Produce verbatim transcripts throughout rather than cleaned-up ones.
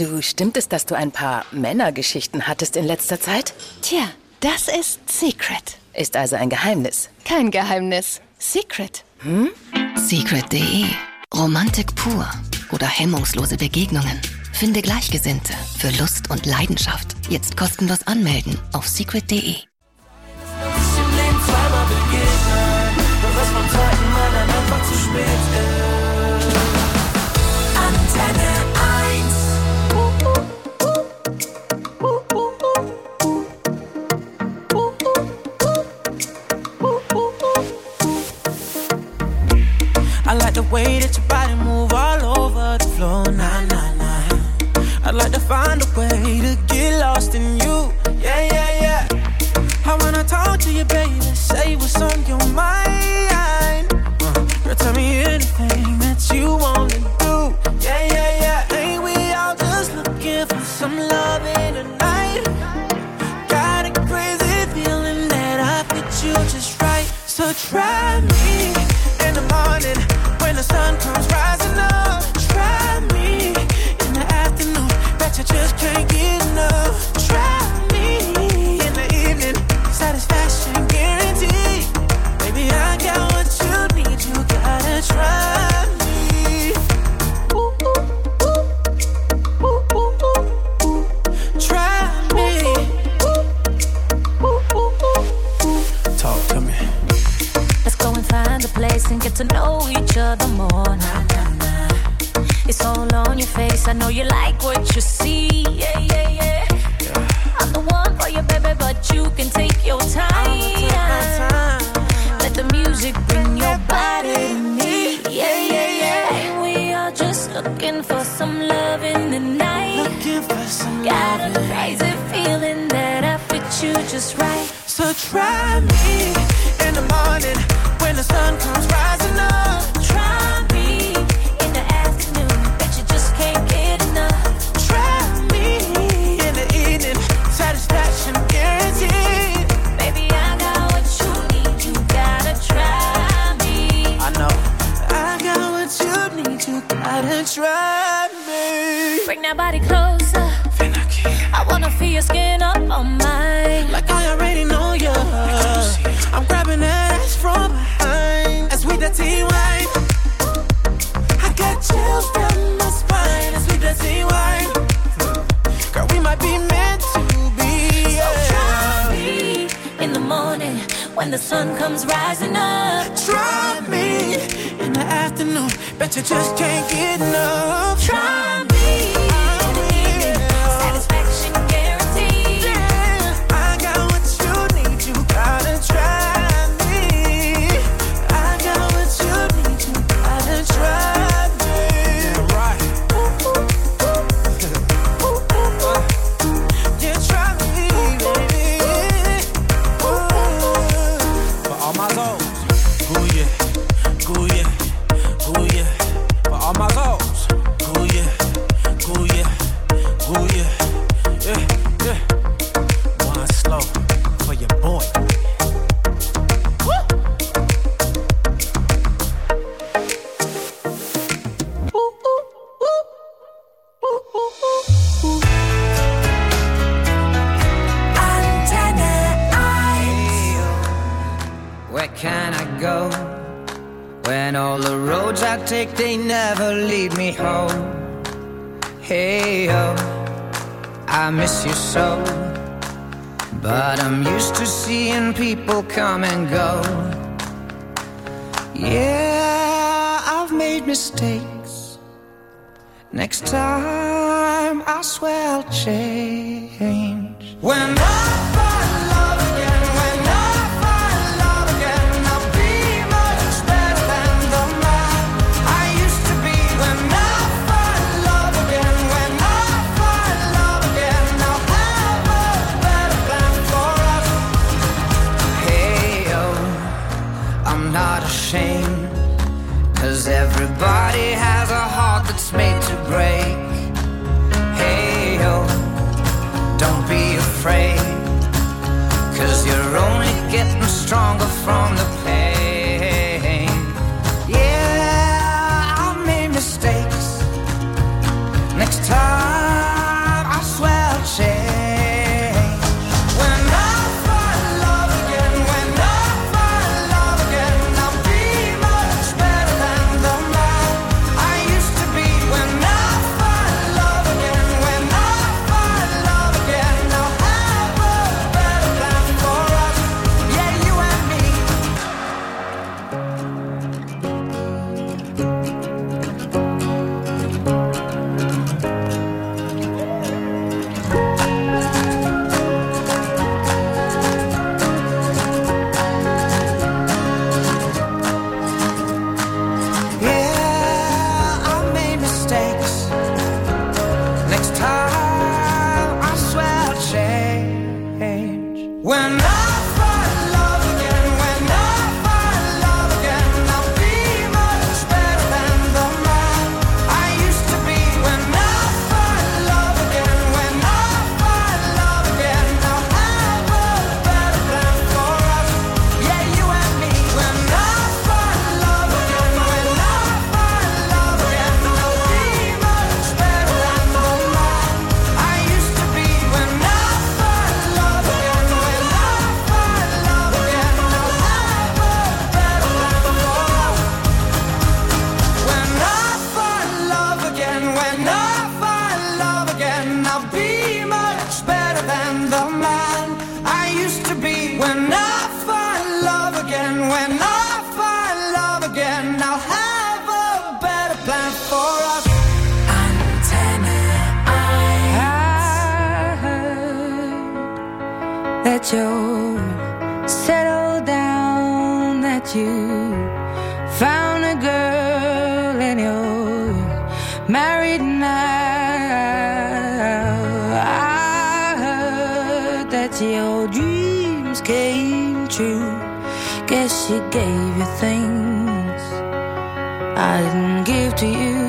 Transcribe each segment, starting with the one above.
Du, stimmt es, dass du ein paar Männergeschichten hattest in letzter Zeit? Tja, das ist Secret. Ist also ein Geheimnis. Kein Geheimnis. Secret. Hm? Secret punkt de. Romantik pur oder hemmungslose Begegnungen. Finde Gleichgesinnte für Lust und Leidenschaft. Jetzt kostenlos anmelden auf secret punkt de. I like the way that your body move all over the floor, nah, nah, nah. I'd like to find a way to get lost in you, yeah, yeah, yeah. I wanna talk to you, baby, say what's on your mind. uh, Girl, tell me anything that you wanna do, yeah, yeah, yeah. Ain't we all just looking for some loving tonight? Got a crazy feeling that I fit you just right. So try me in the morning when the sun comes rising up. Try me in the afternoon, bet you just can't get enough. Try me in the evening, satisfaction guaranteed. Baby, I got what you need, you gotta try me. Ooh, ooh, ooh. Ooh, ooh, ooh, ooh. Try me. Ooh, ooh, ooh, ooh. Talk to me. Let's go and find a place and get to know each other more. Nah, nah, nah. It's all on your face, I know you like what you see. Yeah, yeah, yeah, yeah. I'm the one for you, baby, but you can take your time. Take time. Let the music bring your body to me. Yeah, yeah, yeah. Ain't we all just looking for some love in the night? Looking for some Got a loving. crazy feeling that I fit you just right. So try me in the morning when the sun comes rising up. Try me in the afternoon, bet you just can't get enough. Try me in the evening, satisfaction guaranteed. Baby, I got what you need, you gotta try me. I know. I got what you need, you gotta try me. Bring that body closer, I wanna feel your skin up on mine. Like I already know you. I'm grabbing that ass from behind. As we the tea wine, I got chills down my spine. As we the tea wine, girl, we might be meant to be. So Yeah. try me in the morning when the sun comes rising up. Try me in the afternoon, bet you just can't get enough. Try me in the evening, satisfaction guaranteed. Yeah, I got what you need, you gotta try me. I got what you need, you gotta try me. Right. Ooh, ooh, ooh. Ooh, ooh, ooh. Yeah, try me, baby. Ooh. For all my goals, ooh yeah, ooh yeah, ooh yeah. For all my goals, ooh yeah, ooh yeah, ooh yeah, yeah, yeah. One slow for your boy. Woo! Ooh, ooh, ooh. Ooh, ooh, ooh, ooh. Antenna eyes. Where can I go when all the roads I take, they never lead me home? Hey, oh, I miss you so, but I'm used to seeing people come and go. Yeah, I've made mistakes. Next time, I swear I'll change. When I find love again, when I find love again, I'll be much better than the man I used to be. When I find love again, when I find love again, I'll have a better plan for us. Hey, oh, I'm not ashamed, 'cause everybody has a heart that's made to break. Hey, oh, don't be afraid. that you're settled down, that you found a girl and you're married now. I heard that your dreams came true. Guess she gave you things I didn't give to you.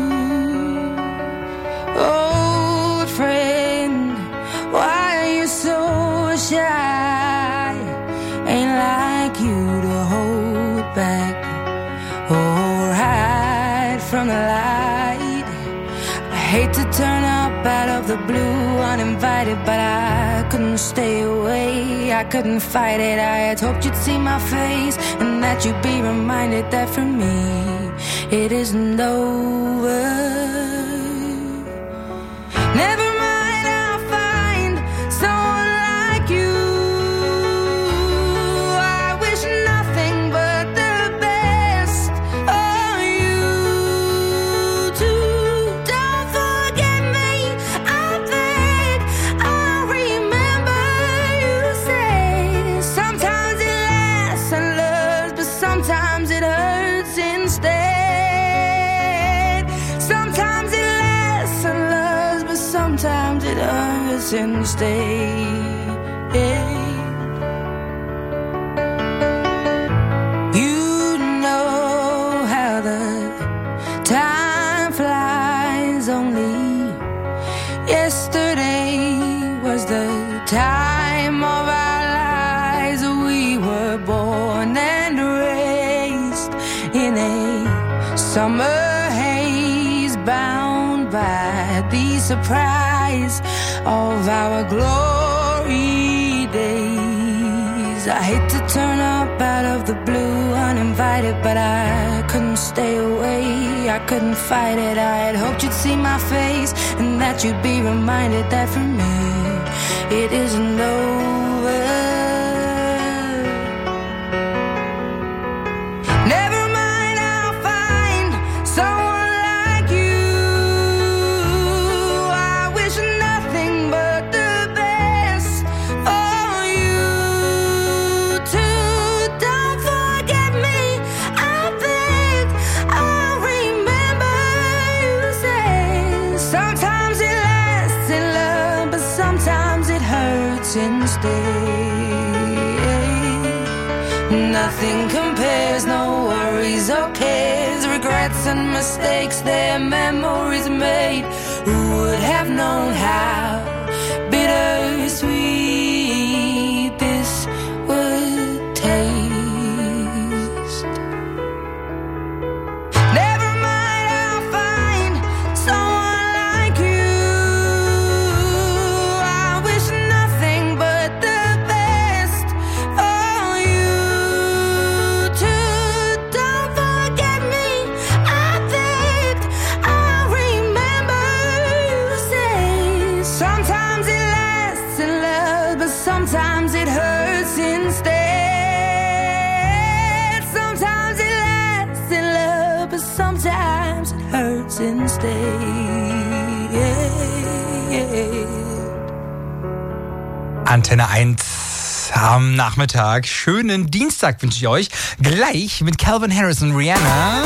Old friend, why are you so shy? Ain't like you to hold back or hide from the light. I hate to turn up out of the blue uninvited, but I couldn't stay away, I couldn't fight it. I had hoped you'd see my face and that you'd be reminded that for me it isn't over. Never mind, I'll find someone like you. I wish nothing but the best of you too. Don't forget me, I beg. I remember you say sometimes it lasts and loves, but sometimes it hurts instead. Sometimes it lasts and loves, but sometimes it hurts instead. You know how the time flies. Only yesterday was the time of our lives. We were born and raised in a summer haze, bound by the surprise of our glory days. I hate to turn up out of the blue uninvited, but I couldn't stay away, I couldn't fight it. I had hoped you'd see my face and that you'd be reminded that for me it isn't over. Never mind, I'll find someone like you. I wish nothing but the best for you too. Don't forget me, I beg. I remember you say sometimes it lasts in love, but sometimes it hurts instead. Nothing compares, no worries or cares, regrets and mistakes, their memories made. Who would have known how bittersweet this would taste? Never mind, I'll find someone like you. I wish nothing but the best for you too. Don't forget me, I begged. I remember you say sometimes it lasts in love, but sometimes it hurts instead. Sometimes it lasts in love, but sometimes it hurts instead. Antenne eins am Nachmittag. Schönen Dienstag wünsche ich euch. Gleich mit Calvin Harris und Rihanna.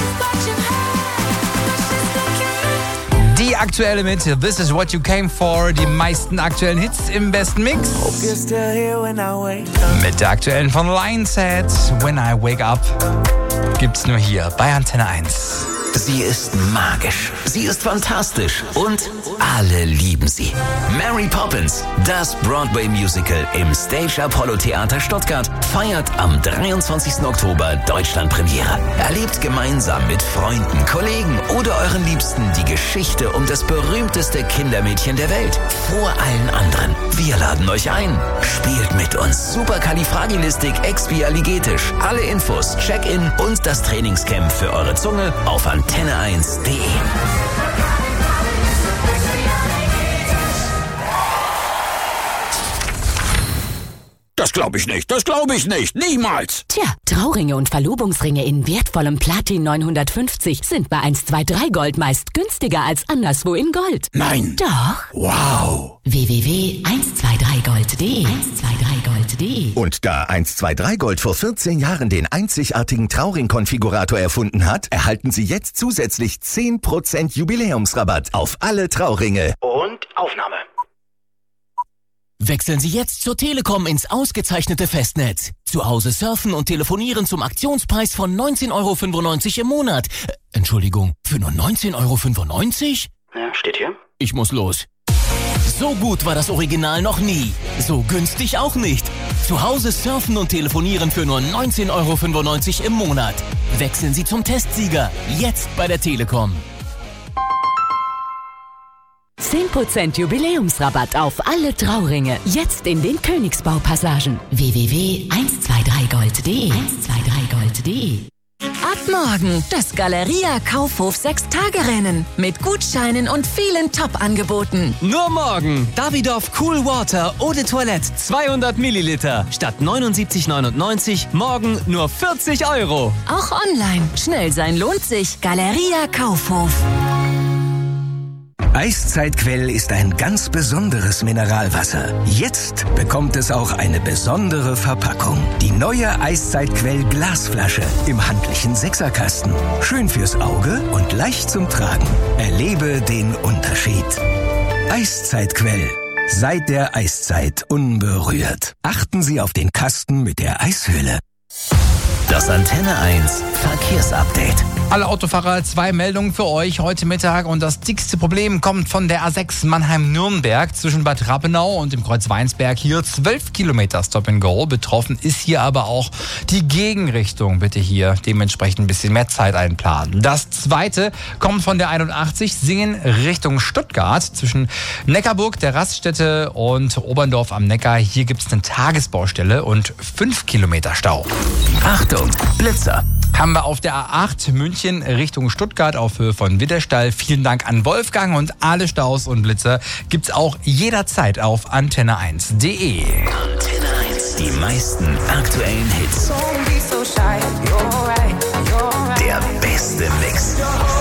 Die aktuelle mit This Is What You Came For. Die meisten aktuellen Hits im besten Mix. Mit der aktuellen von Lionset, When I Wake Up. Gibt's nur hier bei Antenne eins. Sie ist magisch, sie ist fantastisch und alle lieben sie. Mary Poppins, das Broadway-Musical im Stage Apollo Theater Stuttgart, feiert am dreiundzwanzigsten Oktober Deutschlandpremiere. Erlebt gemeinsam mit Freunden, Kollegen oder euren Liebsten die Geschichte um das berühmteste Kindermädchen der Welt. Vor allen anderen. Wir laden euch ein. Spielt mit uns Supercalifragilistikexpialigetisch. Alle Infos, Check-in und das Trainingscamp für eure Zunge auf antenne eins punkt de. Das glaube ich nicht, das glaube ich nicht, niemals. Tja, Trauringe und Verlobungsringe in wertvollem Platin neunhundertfünfzig sind bei eins zwei drei Gold meist günstiger als anderswo in Gold. Nein. Doch. Wow. w w w punkt eins zwei drei gold punkt de eins zwei drei gold punkt de Und da eins zwei drei Gold vor vierzehn Jahren den einzigartigen Trauring-Konfigurator erfunden hat, erhalten Sie jetzt zusätzlich zehn Prozent Jubiläumsrabatt auf alle Trauringe. Und Aufnahme. Wechseln Sie jetzt zur Telekom ins ausgezeichnete Festnetz. Zu Hause surfen und telefonieren zum Aktionspreis von neunzehn Euro fünfundneunzig im Monat. Äh, Entschuldigung, für nur neunzehn Euro fünfundneunzig? Ja, steht hier. Ich muss los. So gut war das Original noch nie. So günstig auch nicht. Zu Hause surfen und telefonieren für nur neunzehn Euro fünfundneunzig im Monat. Wechseln Sie zum Testsieger. Jetzt bei der Telekom. zehn Prozent Jubiläumsrabatt auf alle Trauringe. Jetzt in den Königsbau-Passagen. w w w punkt eins zwei drei gold punkt de eins zwei drei gold punkt de Ab morgen das Galeria Kaufhof sechs-Tage-Rennen mit Gutscheinen und vielen Top-Angeboten. Nur morgen Davidoff Cool Water Eau de Toilette zweihundert Milliliter statt neunundsiebzig neunundneunzig, morgen nur vierzig Euro. Auch online. Schnell sein lohnt sich. Galeria Kaufhof. Eiszeitquell ist ein ganz besonderes Mineralwasser. Jetzt bekommt es auch eine besondere Verpackung. Die neue Eiszeitquell Glasflasche im handlichen Sechserkasten. Schön fürs Auge und leicht zum Tragen. Erlebe den Unterschied. Eiszeitquell. Seit der Eiszeit unberührt. Achten Sie auf den Kasten mit der Eishöhle. Das Antenne eins Verkehrsupdate. Alle Autofahrer, zwei Meldungen für euch heute Mittag und das dickste Problem kommt von der A sechs Mannheim-Nürnberg zwischen Bad Rappenau und dem Kreuz Weinsberg. Hier zwölf Kilometer Stop and Go. Betroffen ist hier aber auch die Gegenrichtung. Bitte hier dementsprechend ein bisschen mehr Zeit einplanen. Das zweite kommt von der einundachtzig Singen Richtung Stuttgart zwischen Neckarburg, der Raststätte und Oberndorf am Neckar. Hier gibt es eine Tagesbaustelle und fünf Kilometer Stau. Achtung, Blitzer. Haben wir auf der A acht München Richtung Stuttgart auf Höhe von Widderstall. Vielen Dank an Wolfgang und alle Staus und Blitzer gibt's auch jederzeit auf antenne eins punkt de. Antenne eins. Die meisten aktuellen Hits. Der beste Mix.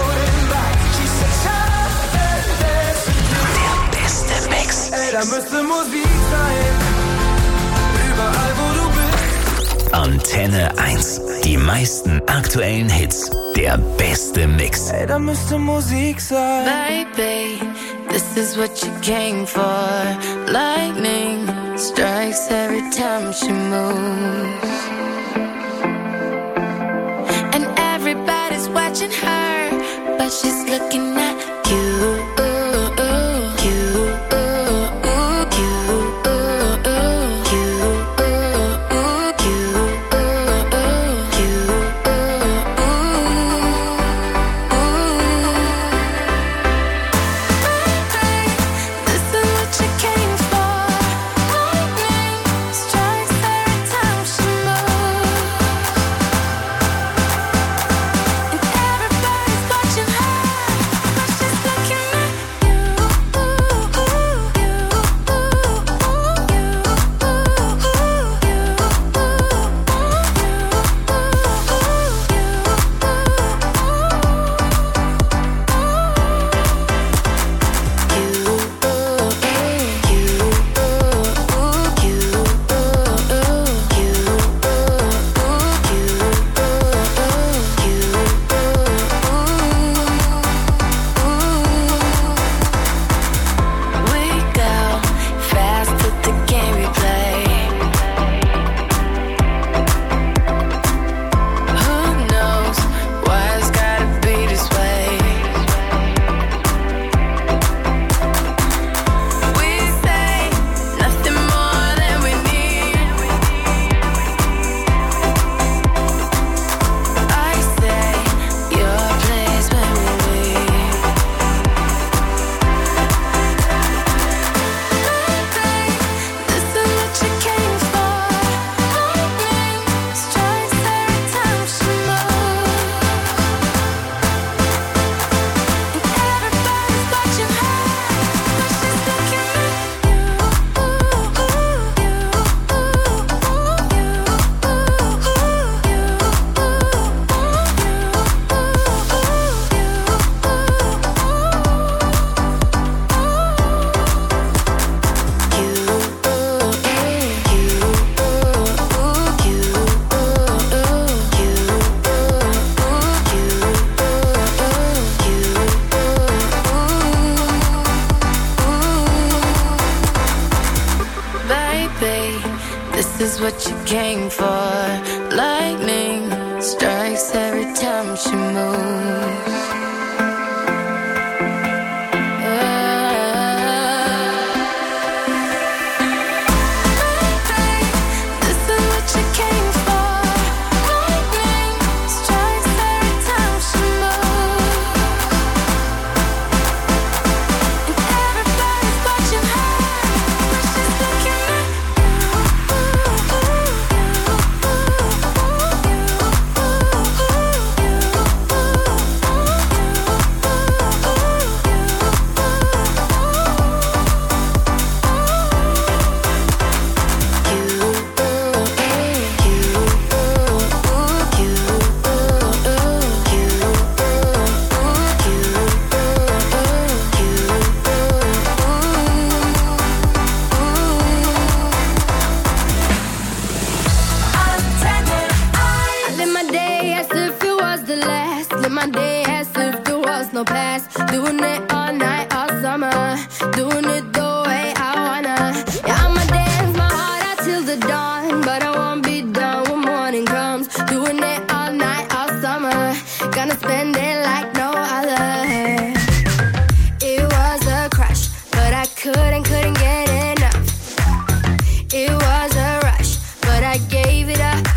Der beste Mix. Ey, da müsste Musik sein. Überall, wo du bist. Antenne eins. Die meisten aktuellen Hits. Der beste Mix. Ey, da müsste Musik sein. Baby, this is what you came for. Lightning strikes every time she moves. And everybody's watching her, but she's looking at you. This is what you came for. Lightning strikes every time she moves. Doing it all night, all summer. Doing it the way I wanna. Yeah, I'ma dance my heart out till the dawn, but I won't be done when morning comes. Doing it all night, all summer. Gonna spend it like no other. It was a crush, but I couldn't, couldn't get enough. It was a rush, but I gave it up.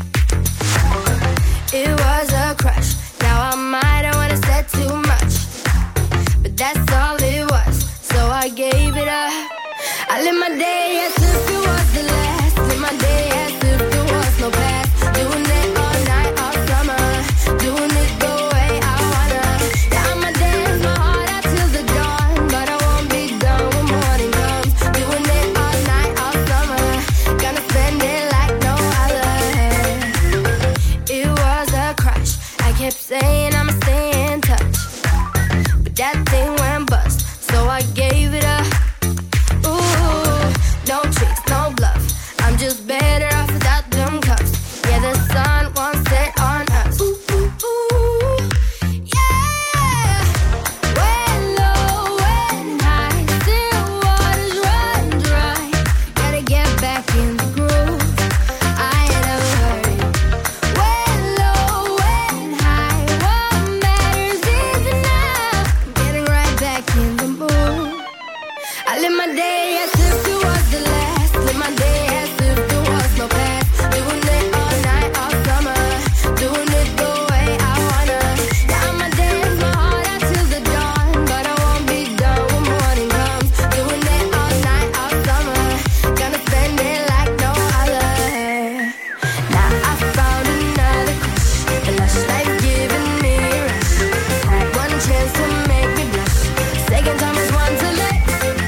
It was a crush. Now I might have wanna said too much, but that's all it was, so I gave it up. I live my day as if it was the last. Live my day as if there was no past. Doing it all night, all summer. Doing it the way I wanna. Yeah, I'ma dance my heart out till the dawn, but I won't be done when morning comes. Doing it all night, all summer. Gonna spend it like no other. It was a crush. I kept saying I'ma stay in touch, but that thing went bust, so I gave it up. Ooh, no tricks, no bluff. I'm just better off without them cuffs. Yeah, the sun won't set on us. Ooh, ooh, ooh, yeah. When low, when high, still waters run dry. Gotta get back in the groove. I ain't never heard it. When low, when high, what matters is enough. Getting right back in the mood. I live my day as if